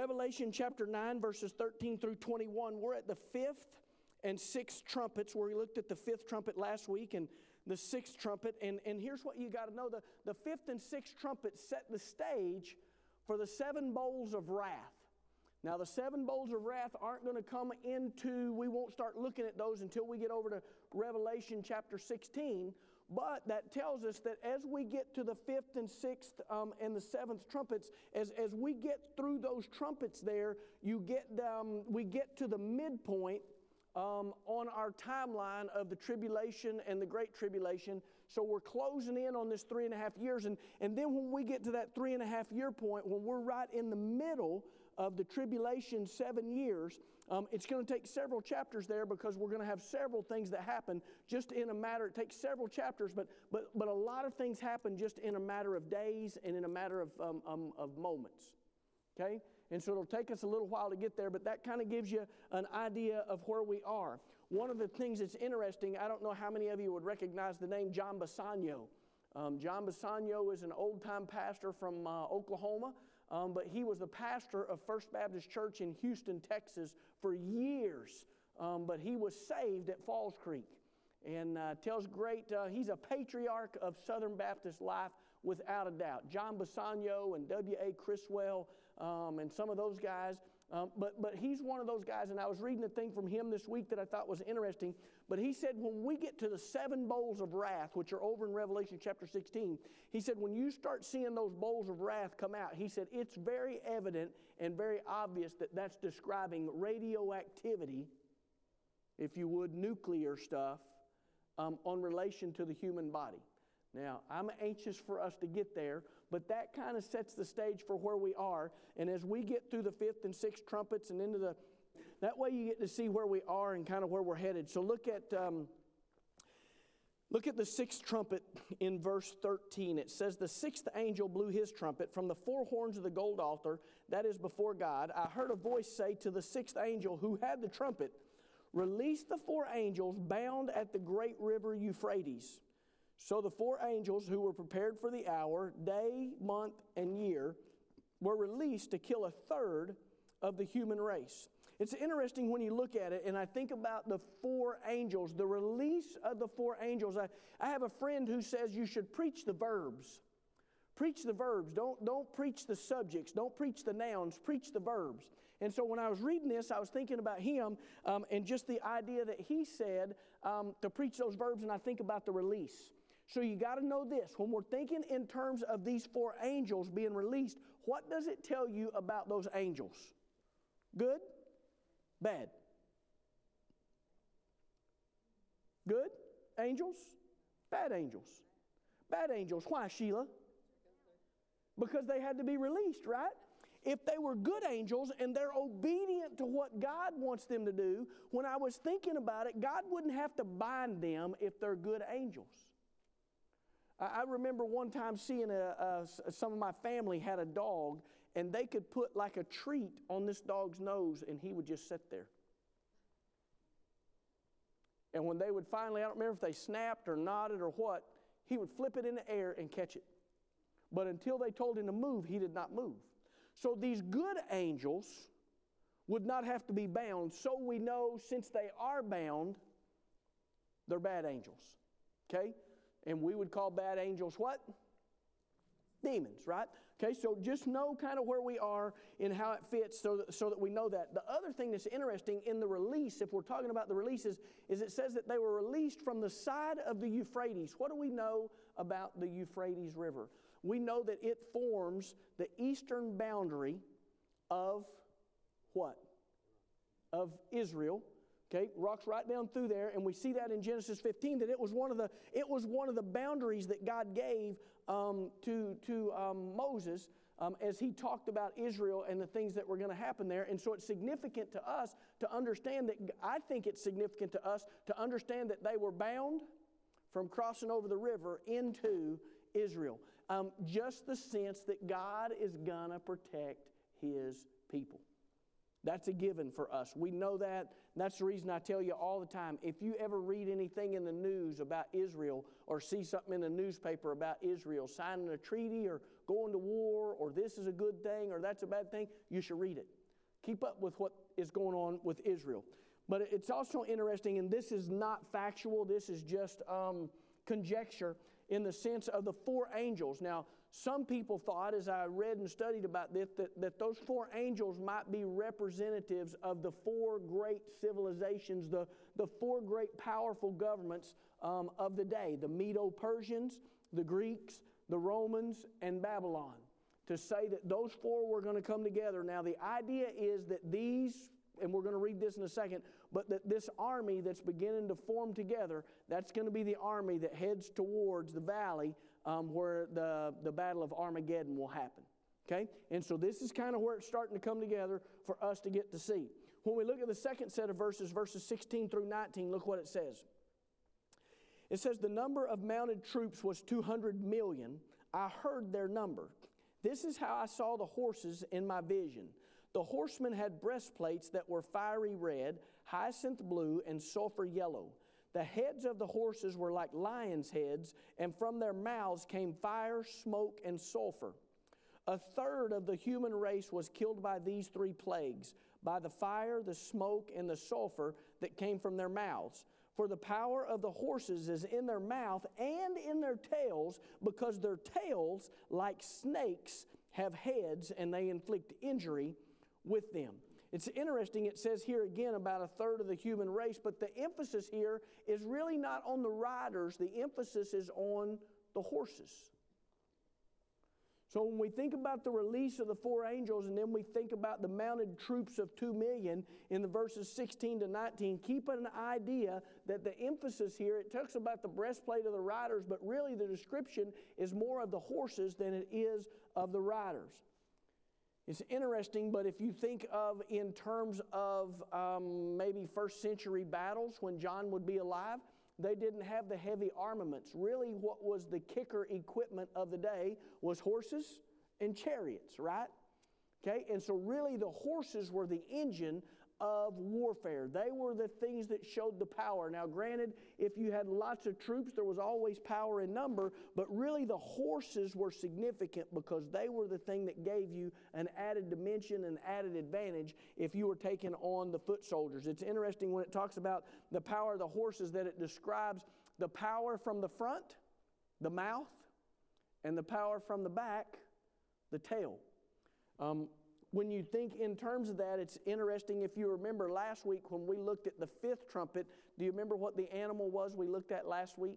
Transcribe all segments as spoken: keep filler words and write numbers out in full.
Revelation chapter nine, verses thirteen through twenty-one. We're at the fifth and sixth trumpets, where we looked at the fifth trumpet last week and the sixth trumpet. And, and here's what you got to know. The, the fifth and sixth trumpet set the stage for the seven bowls of wrath. Now, the seven bowls of wrath aren't going to come into, we won't start looking at those until we get over to Revelation chapter sixteen. But that tells us that as we get to the fifth and sixth um, and the seventh trumpets, as, as we get through those trumpets there, you get um, we get to the midpoint Um, on our timeline of the tribulation and the great tribulation. So we're closing in on this three and a half years. And, and then when we get to that three and a half year point, when we're right in the middle of the tribulation seven years, um, it's going to take several chapters there, because we're going to have several things that happen just in a matter, it takes several chapters, but but but a lot of things happen just in a matter of days and in a matter of, um, um, of moments. Okay? And so it'll take us a little while to get there, but that kind of gives you an idea of where we are. One of the things that's interesting, I don't know how many of you would recognize the name John Bassanio. Um, John Bassanio is an old-time pastor from uh, Oklahoma, um, but he was the pastor of First Baptist Church in Houston, Texas for years, um, but he was saved at Falls Creek. And uh, tells great, uh, he's a patriarch of Southern Baptist life without a doubt. John Bassanio and W A Criswell um, and some of those guys. Um, but, but he's one of those guys, and I was reading a thing from him this week that I thought was interesting. But he said when we get to the seven bowls of wrath, which are over in Revelation chapter sixteen, he said when you start seeing those bowls of wrath come out, he said it's very evident and very obvious that that's describing radioactivity, if you would, nuclear stuff, Um, on relation to the human body. Now, I'm anxious for us to get there, but that kind of sets the stage for where we are. And as we get through the fifth and sixth trumpets and into the, that way you get to see where we are and kind of where we're headed. So look at, um, look at the sixth trumpet in verse thirteen. It says, the sixth angel blew his trumpet from the four horns of the gold altar, that is before God. I heard a voice say to the sixth angel who had the trumpet, release the four angels bound at the great river Euphrates. So the four angels who were prepared for the hour, day, month, and year, were released to kill a third of the human race. It's interesting when you look at it, and I think about the four angels, the release of the four angels. I, I have a friend who says you should preach the verbs. Preach the verbs. Don't, don't preach the subjects. Don't preach the nouns. Preach the verbs. And so when I was reading this, I was thinking about him um, and just the idea that he said um, to preach those verbs, and I think about the release. So you got to know this. When we're thinking in terms of these four angels being released, what does it tell you about those angels? Good? Bad? Good angels? Bad angels? Bad angels. Why, Sheila? Because they had to be released, right? If they were good angels and they're obedient to what God wants them to do, when I was thinking about it, God wouldn't have to bind them if they're good angels. I remember one time seeing a, a, some of my family had a dog, and they could put like a treat on this dog's nose, and he would just sit there. And when they would finally, I don't remember if they snapped or nodded or what, he would flip it in the air and catch it. But until they told him to move, he did not move. So these good angels would not have to be bound. So we know since they are bound, they're bad angels. Okay? And we would call bad angels what? Demons, right? Okay, so just know kind of where we are and how it fits so that, so that we know that. The other thing that's interesting in the release, if we're talking about the releases, is it says that they were released from the side of the Euphrates. What do we know about the Euphrates River? We know that it forms the eastern boundary of what? Of Israel. Okay, rocks right down through there, and we see that in Genesis fifteen that it was one of the it was one of the boundaries that God gave um, to to um, Moses um, as he talked about Israel and the things that were going to happen there. And so it's significant to us to understand that. I think it's significant to us to understand that they were bound from crossing over the river into Israel. Um, just the sense that God is gonna protect His people. That's a given for us. We know that. That's the reason I tell you all the time, if you ever read anything in the news about Israel or see something in the newspaper about Israel signing a treaty or going to war or this is a good thing or that's a bad thing, you should read it. Keep up with what is going on with Israel. But it's also interesting, and this is not factual, this is just um, conjecture in the sense of the four angels. Now, some people thought, as I read and studied about this, that, that those four angels might be representatives of the four great civilizations, the, the four great powerful governments um, of the day, the Medo-Persians, the Greeks, the Romans, and Babylon, to say that those four were going to come together. Now, the idea is that these, and we're going to read this in a second, but that this army that's beginning to form together, that's going to be the army that heads towards the valley um, where the, the Battle of Armageddon will happen. Okay? And so this is kind of where it's starting to come together for us to get to see. When we look at the second set of verses, verses sixteen through nineteen, look what it says. It says, the number of mounted troops was two hundred million. I heard their number. This is how I saw the horses in my vision. The horsemen had breastplates that were fiery red, hyacinth blue, and sulfur yellow. The heads of the horses were like lions' heads, and from their mouths came fire, smoke, and sulfur. A third of the human race was killed by these three plagues, by the fire, the smoke, and the sulfur that came from their mouths. For the power of the horses is in their mouth and in their tails, because their tails, like snakes, have heads, and they inflict injury with them. It's interesting, it says here again about a third of the human race, but the emphasis here is really not on the riders. The emphasis is on the horses. So when we think about the release of the four angels and then we think about the mounted troops of two million in the verses sixteen to nineteen, keep an idea that the emphasis here, it talks about the breastplate of the riders, but really the description is more of the horses than it is of the riders. It's interesting, but if you think of in terms of um, maybe first century battles when John would be alive, they didn't have the heavy armaments. Really what was the kicker equipment of the day was horses and chariots, right? Okay, and so really the horses were the engine of warfare. They were the things that showed the power. Now granted, if you had lots of troops, there was always power in number, but really the horses were significant because they were the thing that gave you an added dimension and added advantage if you were taking on the foot soldiers. It's interesting when it talks about the power of the horses that it describes the power from the front, the mouth, and the power from the back, the tail. Um, When you think in terms of that, it's interesting if you remember last week when we looked at the fifth trumpet, do you remember what the animal was we looked at last week?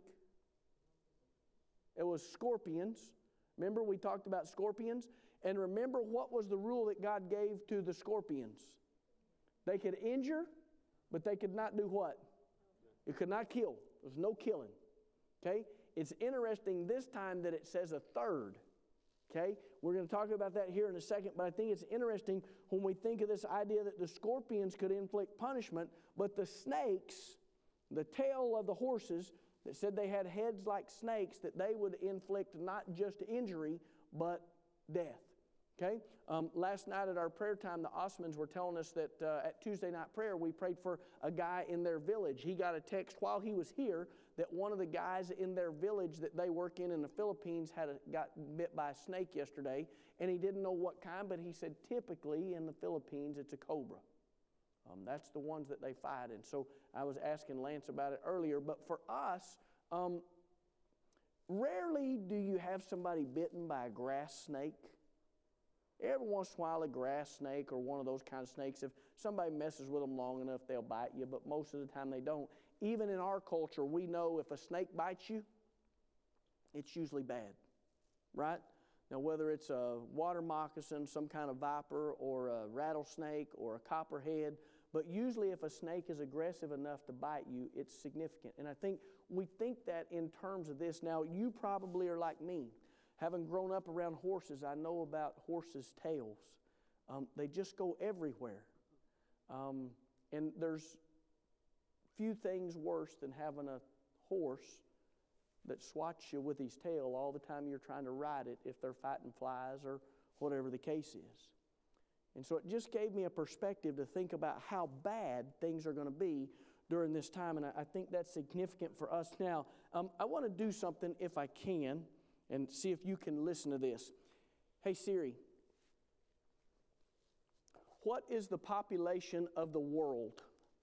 It was scorpions. Remember we talked about scorpions? And remember what was the rule that God gave to the scorpions? They could injure, but they could not do what? It could not kill. There was no killing. Okay? It's interesting this time that it says a third. Okay, we're going to talk about that here in a second, but I think it's interesting when we think of this idea that the scorpions could inflict punishment, but the snakes, the tail of the horses that said they had heads like snakes, that they would inflict not just injury, but death. Okay, um, last night at our prayer time, the Osmonds were telling us that uh, at Tuesday night prayer, we prayed for a guy in their village. He got a text while he was here that one of the guys in their village that they work in in the Philippines had a, got bit by a snake yesterday, and he didn't know what kind, but he said typically in the Philippines it's a cobra. Um, that's the ones that they fight. And so I was asking Lance about it earlier, but for us, um, rarely do you have somebody bitten by a grass snake. Every once in a while, a grass snake or one of those kind of snakes, if somebody messes with them long enough, they'll bite you, but most of the time they don't. Even in our culture, we know if a snake bites you, it's usually bad, right? Now, whether it's a water moccasin, some kind of viper, or a rattlesnake, or a copperhead, but usually if a snake is aggressive enough to bite you, it's significant. And I think we think that in terms of this. Now, you probably are like me. Having grown up around horses, I know about horses' tails. Um, they just go everywhere. Um, and there's few things worse than having a horse that swats you with his tail all the time you're trying to ride it if they're fighting flies or whatever the case is. And so it just gave me a perspective to think about how bad things are going to be during this time, and I, I think that's significant for us now. Um, I want to do something, if I can, and see if you can listen to this. Hey, Siri, what is the population of the world?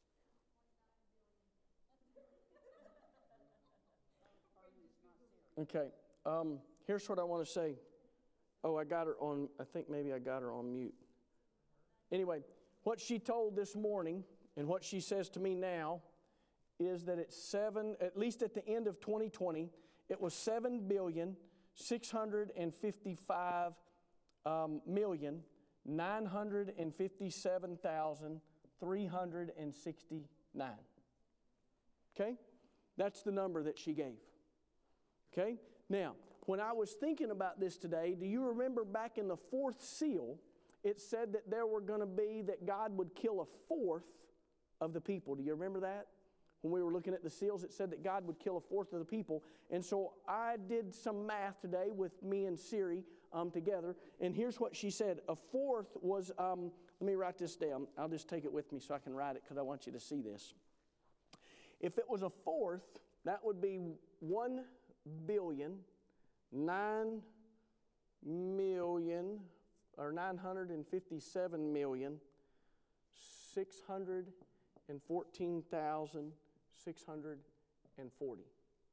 Okay, um, here's what I want to say. Oh, I got her on, I think maybe I got her on mute. Anyway, what she told this morning and what she says to me now is that it's seven, at least at the end of twenty twenty, it was seven billion, six hundred fifty-five um, million, nine hundred fifty-seven thousand, three hundred sixty-nine. Okay? That's the number that she gave. Okay? Now, when I was thinking about this today, do you remember back in the fourth seal, it said that there were going to be, that God would kill a fourth of the people. Do you remember that? When we were looking at the seals, it said that God would kill a fourth of the people. And so I did some math today with me and Siri um, together, and here's what she said. A fourth was, um, let me write this down. I'll just take it with me so I can write it because I want you to see this. If it was a fourth, that would be one billion, nine million, or nine hundred fifty-seven million, six hundred fourteen thousand, six hundred forty.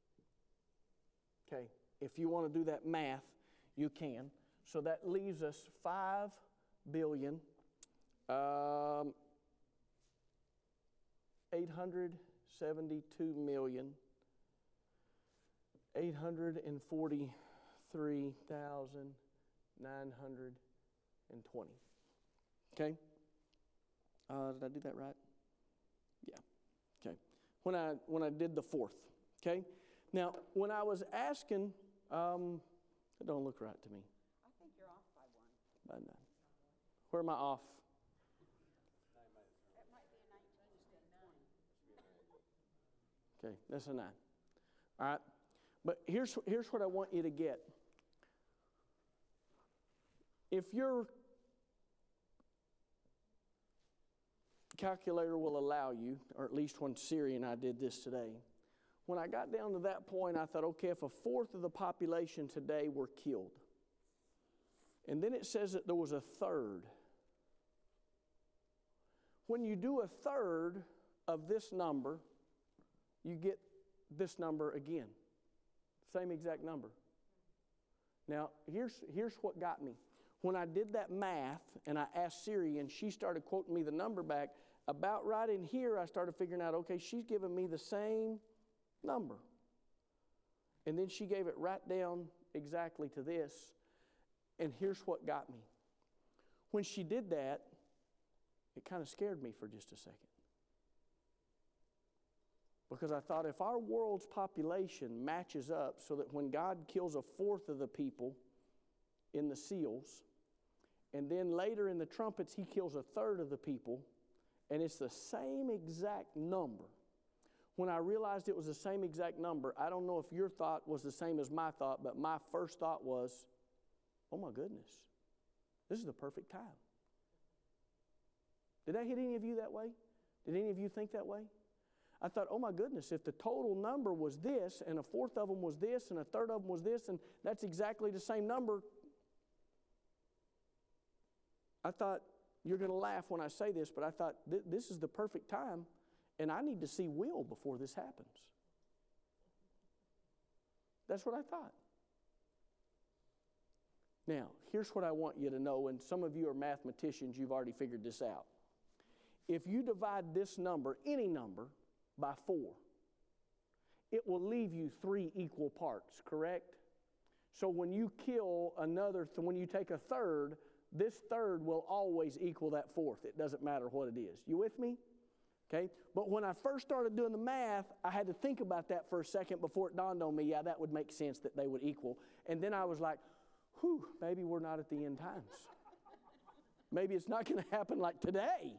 Okay, if you want to do that math, you can. So that leaves us five billion, um, eight hundred seventy-two million, eight hundred forty-three thousand, nine hundred twenty. Okay? Uh, did I do that right? Yeah. Okay. When I when I did the fourth. Okay? Now, when I was asking, um, it don't look right to me. I think you're off by one. By nine. Where am I off? That might be a nineteen instead of twenty. Okay, that's a nine. All right. But here's here's what I want you to get. If your calculator will allow you, or at least when Siri and I did this today, when I got down to that point, I thought, okay, if a fourth of the population today were killed, and then it says that there was a third. When you do a third of this number, you get this number again. Same exact number. Now, here's, here's what got me. When I did that math and I asked Siri and she started quoting me the number back, about right in here I started figuring out, okay, she's giving me the same number. And then she gave it right down exactly to this. And here's what got me. When she did that, it kind of scared me for just a second. Because I thought if our world's population matches up so that when God kills a fourth of the people in the seals, and then later in the trumpets he kills a third of the people, and it's the same exact number. When I realized it was the same exact number, I don't know if your thought was the same as my thought, but my first thought was, oh my goodness, this is the perfect time. Did that hit any of you that way? Did any of you think that way? I thought, oh my goodness, if the total number was this, and a fourth of them was this, and a third of them was this, and that's exactly the same number, I thought, you're going to laugh when I say this, but I thought, th- this is the perfect time, and I need to see will before this happens. That's what I thought. Now, here's what I want you to know, and some of you are mathematicians, you've already figured this out. If you divide this number, any number, by four, it will leave you three equal parts, correct? So when you kill another, th- when you take a third, this third will always equal that fourth. It doesn't matter what it is. You with me? Okay? But when I first started doing the math, I had to think about that for a second before it dawned on me, yeah, that would make sense that they would equal. And then I was like, whew, maybe we're not at the end times. Maybe it's not going to happen like today.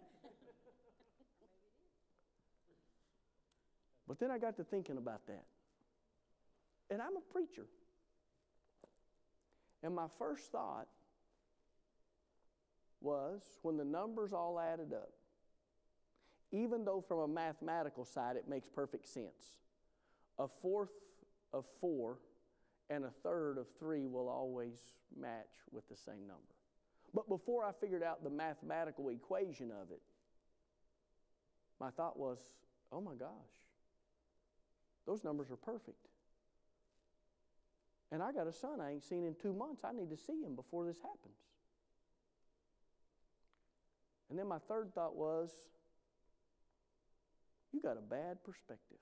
But then I got to thinking about that. And I'm a preacher. And my first thought was when the numbers all added up, even though from a mathematical side it makes perfect sense, a fourth of four and a third of three will always match with the same number. But before I figured out the mathematical equation of it, my thought was, oh my gosh, those numbers are perfect. And I got a son I ain't seen in two months. I need to see him before this happens. And then my third thought was, you got a bad perspective.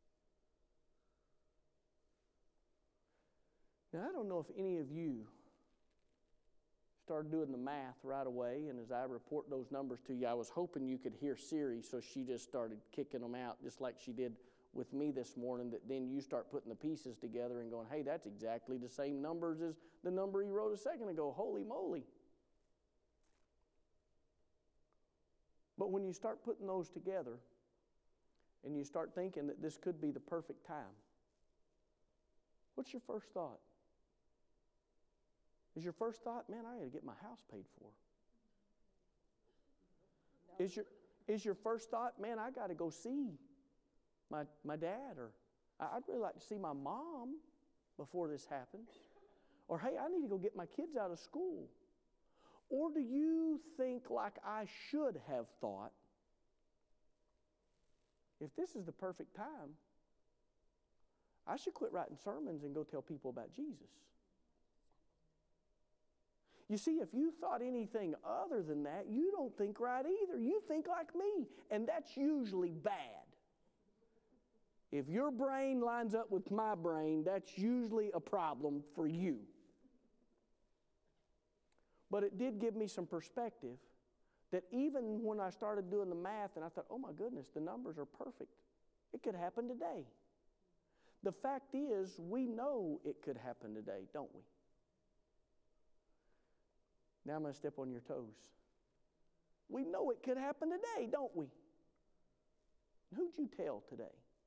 Now, I don't know if any of you started doing the math right away, and as I report those numbers to you, I was hoping you could hear Siri, so she just started kicking them out, just like she did with me this morning, that then you start putting the pieces together and going, hey, that's exactly the same numbers as the number he wrote a second ago. Holy moly. But when you start putting those together and you start thinking that this could be the perfect time, what's your first thought? Is your first thought, man, I got to get my house paid for? No. Is your, is your first thought, man, I got to go see my, my dad, or I'd really like to see my mom before this happens? Or, hey, I need to go get my kids out of school. Or do you think, like I should have thought, if this is the perfect time, I should quit writing sermons and go tell people about Jesus? You see, if you thought anything other than that, you don't think right either. You think like me, and that's usually bad. If your brain lines up with my brain, that's usually a problem for you. But it did give me some perspective that even when I started doing the math and I thought, oh my goodness, the numbers are perfect. It could happen today. The fact is, we know it could happen today, don't we? Now I'm going to step on your toes. We know it could happen today, don't we? Who'd you tell today?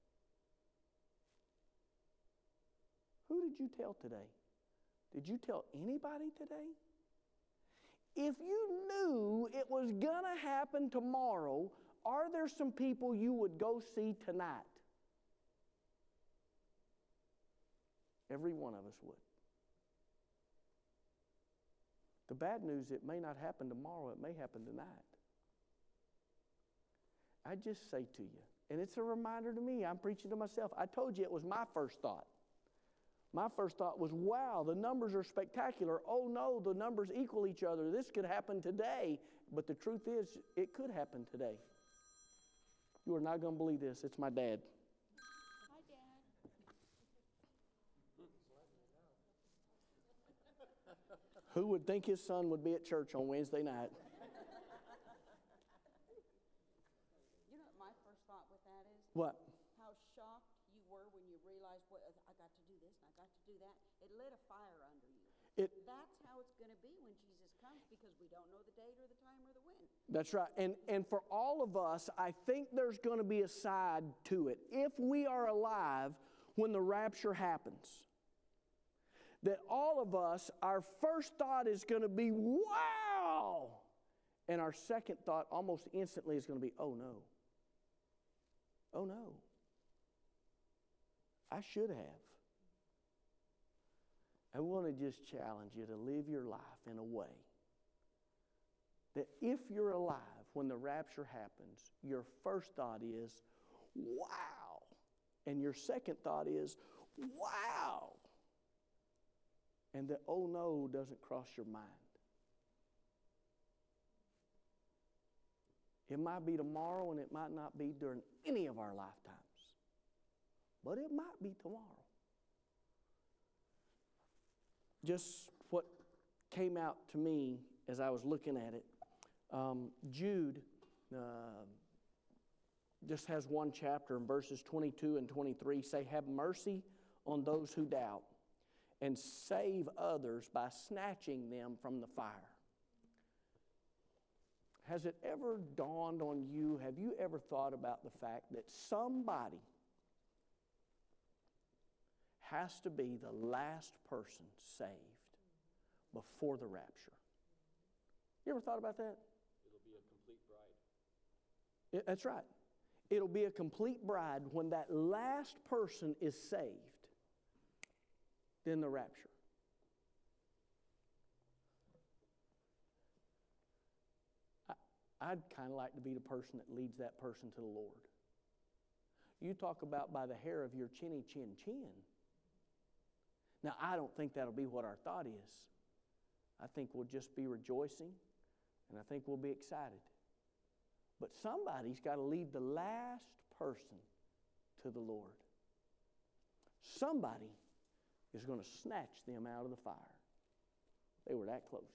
Who did you tell today? Did you tell anybody today? If you knew it was going to happen tomorrow, are there some people you would go see tonight? Every one of us would. The bad news, it may not happen tomorrow, it may happen tonight. I just say to you, and it's a reminder to me, I'm preaching to myself. I told you it was my first thought. My first thought was, wow, the numbers are spectacular. Oh no, the numbers equal each other. This could happen today. But the truth is, it could happen today. You are not going to believe this. It's my dad. Hi, Dad. Who would think his son would be at church on Wednesday night? You know what my first thought with that is? What? How shocked you were when you realized, what, I got to do this and I got to do that. It lit a fire under you. It, That's how it's going to be when Jesus comes, because we don't know the date or the time or the when. That's right. And, and for all of us, I think there's going to be a side to it. If we are alive when the rapture happens, that all of us, our first thought is going to be, wow! And our second thought almost instantly is going to be, oh no. Oh no. I should have. I want to just challenge you to live your life in a way that if you're alive when the rapture happens, your first thought is, wow. And your second thought is, wow. And the oh no doesn't cross your mind. It might be tomorrow and it might not be during any of our lifetimes. But it might be tomorrow. Just what came out to me as I was looking at it, um, Jude uh, just has one chapter in verses twenty-two and twenty-three say, have mercy on those who doubt and save others by snatching them from the fire. Has it ever dawned on you, have you ever thought about the fact that somebody has to be the last person saved before the rapture? You ever thought about that? It'll be a complete bride. Yeah, that's right. It'll be a complete bride when that last person is saved. Then the rapture. I, I'd kind of like to be the person that leads that person to the Lord. You talk about by the hair of your chinny chin chin. Now, I don't think that'll be what our thought is. I think we'll just be rejoicing, and I think we'll be excited. But somebody's got to lead the last person to the Lord. Somebody is going to snatch them out of the fire. They were that close.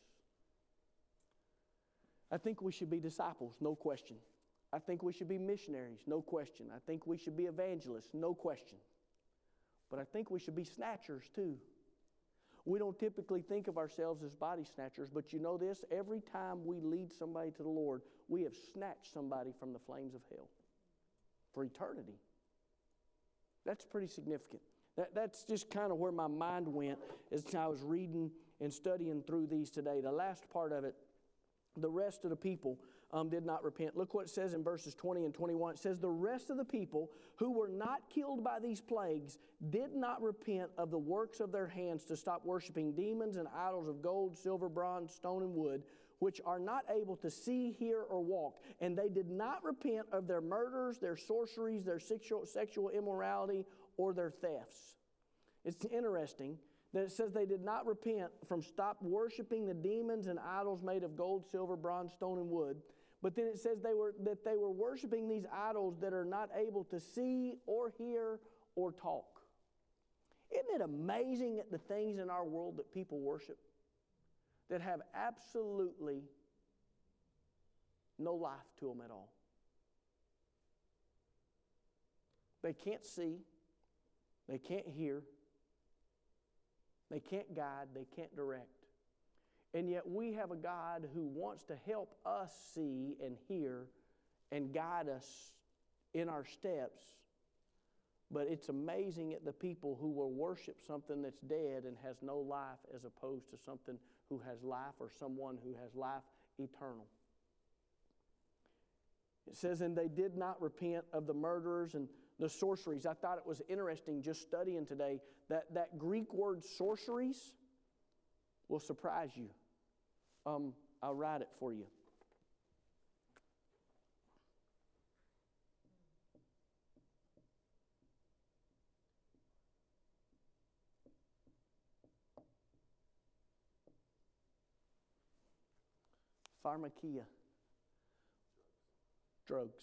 I think we should be disciples, no question. I think we should be missionaries, no question. I think we should be evangelists, no question. But I think we should be snatchers too. We don't typically think of ourselves as body snatchers, but you know this, every time we lead somebody to the Lord, we have snatched somebody from the flames of hell for eternity. That's pretty significant. That, that's just kind of where my mind went as I was reading and studying through these today. The last part of it, the rest of the people um, did not repent. Look what it says in verses twenty and twenty-one. It says, the rest of the people who were not killed by these plagues did not repent of the works of their hands to stop worshiping demons and idols of gold, silver, bronze, stone, and wood, which are not able to see, hear, or walk. And they did not repent of their murders, their sorceries, their sexual, sexual immorality, or their thefts. It's interesting that it says they did not repent from stop worshiping the demons and idols made of gold, silver, bronze, stone, and wood. But then it says they were that they were worshiping these idols that are not able to see or hear or talk. Isn't it amazing at the things in our world that people worship that have absolutely no life to them at all? They can't see. They can't hear. They can't guide. They can't direct. And yet we have a God who wants to help us see and hear and guide us in our steps. But it's amazing at the people who will worship something that's dead and has no life as opposed to something who has life or someone who has life eternal. It says, and they did not repent of the murderers and the sorceries. I thought it was interesting just studying today that that Greek word sorceries will surprise you. Um, I'll write it for you. Pharmakia. Drugs.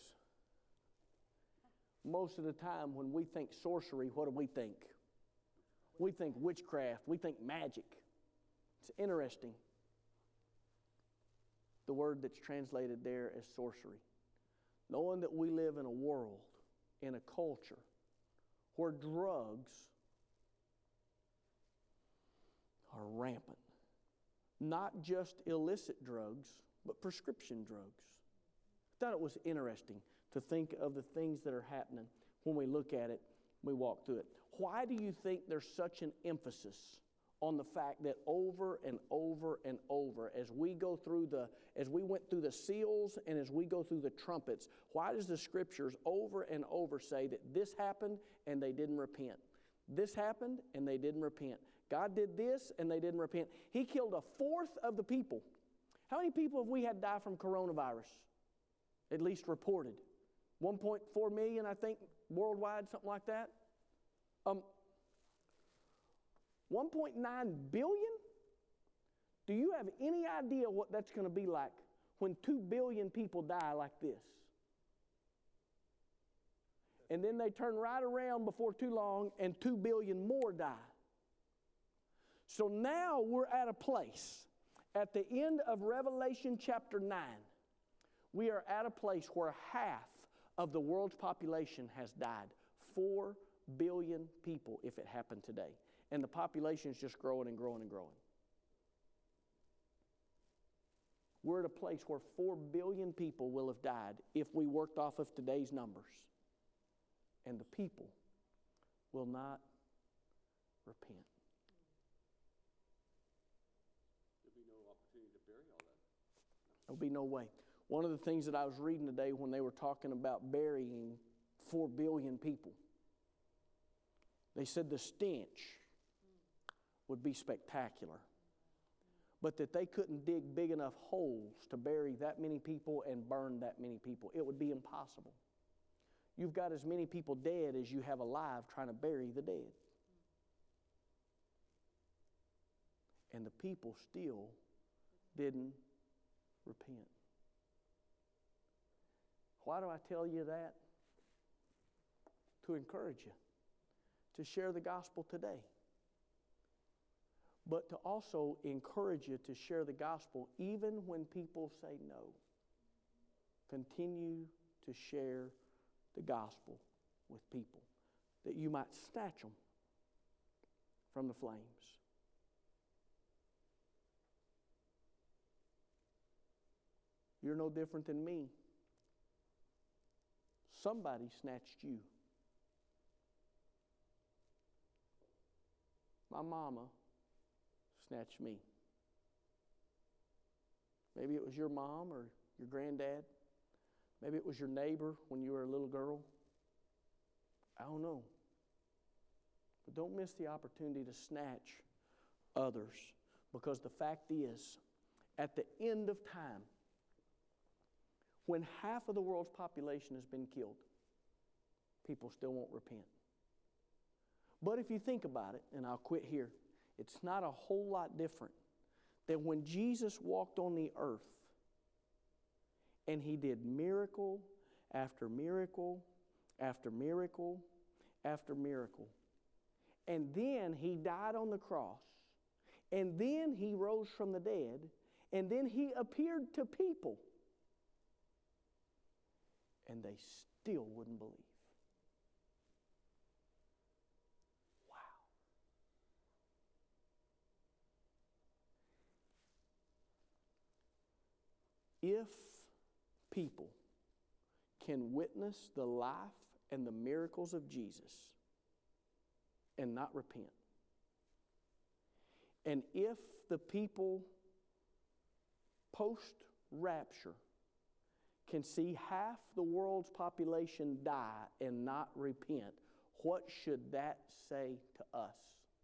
Most of the time when we think sorcery, what do we think? We think witchcraft. We think magic. It's interesting. The word that's translated there as sorcery. Knowing that we live in a world, in a culture, where drugs are rampant. Not just illicit drugs, but prescription drugs. I thought it was interesting to think of the things that are happening when we look at it, we walk through it. Why do you think there's such an emphasis on the fact that over and over and over, as we go through the, as we went through the seals and as we go through the trumpets, why does the scriptures over and over say that this happened and they didn't repent? This happened and they didn't repent. God did this and they didn't repent. He killed a fourth of the people. How many people have we had die from coronavirus? At least reported. one point four million, I think, worldwide, something like that. Um, one point nine billion? Do you have any idea what that's going to be like when two billion people die like this? And then they turn right around before too long and two billion more die. So now we're at a place, at the end of Revelation chapter nine, we are at a place where half of the world's population has died. Four billion people if it happened today. And the population is just growing and growing and growing. We're at a place where four billion people will have died if we worked off of today's numbers. And the people will not repent. There'll be no opportunity to bury all that. There'll be no way. One of the things that I was reading today when they were talking about burying four billion people, they said the stench would be spectacular, but that they couldn't dig big enough holes to bury that many people and burn that many people. It would be impossible. You've got as many people dead as you have alive trying to bury the dead. And the people still didn't repent. Why do I tell you that? To encourage you to share the gospel today. But to also encourage you to share the gospel even when people say no. Continue to share the gospel with people, that you might snatch them from the flames. You're no different than me. Somebody snatched you. My mama snatched me. Maybe it was your mom or your granddad. Maybe it was your neighbor when you were a little girl. I don't know. But don't miss the opportunity to snatch others, because the fact is, at the end of time, when half of the world's population has been killed, people still won't repent. But if you think about it, and I'll quit here, it's not a whole lot different than when Jesus walked on the earth and he did miracle after miracle after miracle after miracle. And then he died on the cross. And then he rose from the dead. And then he appeared to people. And they still wouldn't believe. Wow. If people can witness the life and the miracles of Jesus and not repent, and if the people post-rapture can see half the world's population die and not repent, what should that say to us?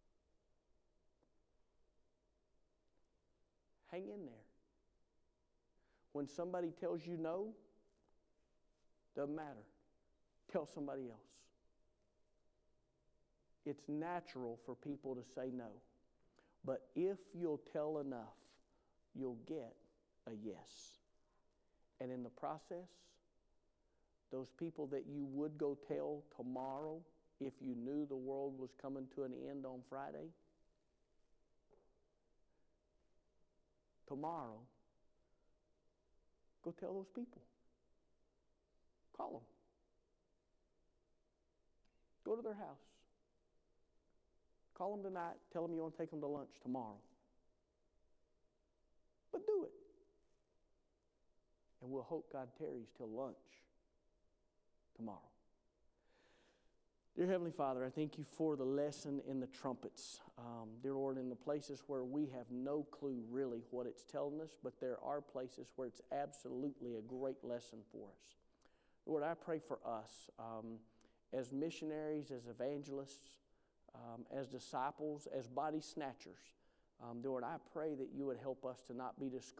Hang in there. When somebody tells you no, doesn't matter. Tell somebody else. It's natural for people to say no. But if you'll tell enough, you'll get a yes. And in the process, those people that you would go tell tomorrow, if you knew the world was coming to an end on Friday, tomorrow, go tell those people. Call them. Go to their house. Call them tonight. Tell them you want to take them to lunch tomorrow. But do it. And we'll hope God tarries till lunch tomorrow. Dear Heavenly Father, I thank you for the lesson in the trumpets. Um, dear Lord, in the places where we have no clue really what it's telling us, but there are places where it's absolutely a great lesson for us. Lord, I pray for us um, as missionaries, as evangelists, um, as disciples, as body snatchers. Um, Lord, I pray that you would help us to not be discouraged